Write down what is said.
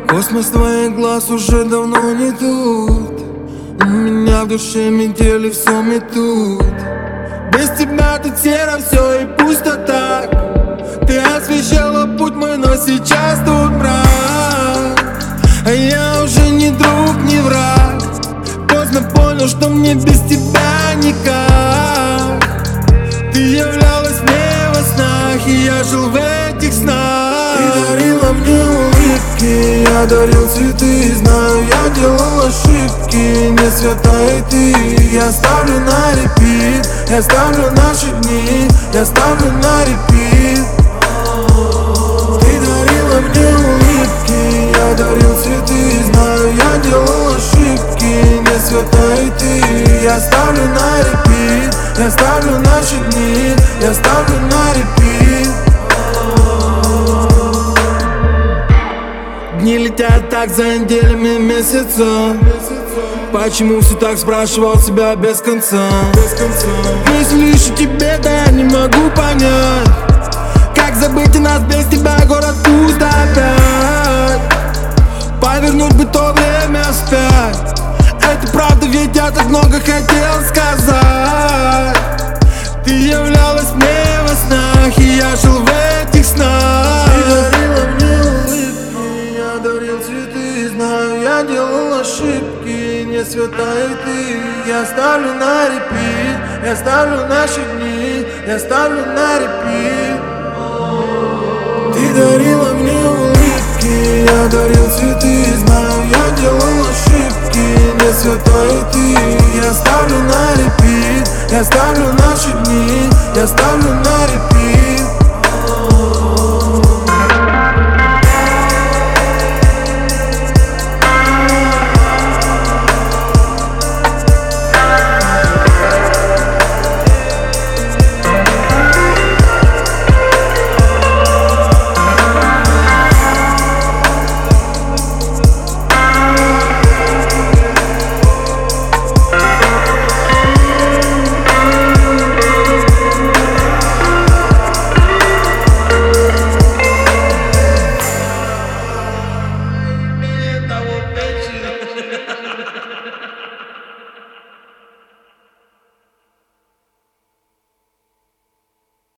Космос твоих глаз уже давно не тут. У меня в душе метели все метут. Без тебя тут серо все и пусто так. Ты освещала путь мой, но сейчас тут мрак. А я уже не друг, не враг. Поздно понял, что мне без тебя никак. Ты являлась мне во снах, и я жил в этих снах. Ты дарила мне улыбки, я дарил цветы. Знаю, я делал ошибки, не святая ты. Я ставлю на репит, я ставлю наши дни, я ставлю на репит. Ты дарила мне улыбки, я дарил цветы. Знаю, я делал ошибки, не святая ты. Я ставлю на репит, я ставлю наши дни, я ставлю на репит. Дни летят так за неделями, месяца. Почему все так, спрашивал себя без конца. Мысли ищу тебе, да я не могу понять. Как забыть и нас без тебя, город пуст опять. Повернуть бы то время вспять. Это правда, ведь я так много хотел сказать. Ты являлась мне во снах, и я жил в этих снах. Ты дарила мне улыбки, я дарил цветы. Знаю, я делал ошибки, не святая ты. Я ставлю на репит, я ставлю наши дни, я ставлю на репит. Ты дарила мне улыбки, я дарил цветы. Знаю, я делал ошибки, не святая ты. Я ставлю на репит, я ставлю наши дни, я ставлю на репит.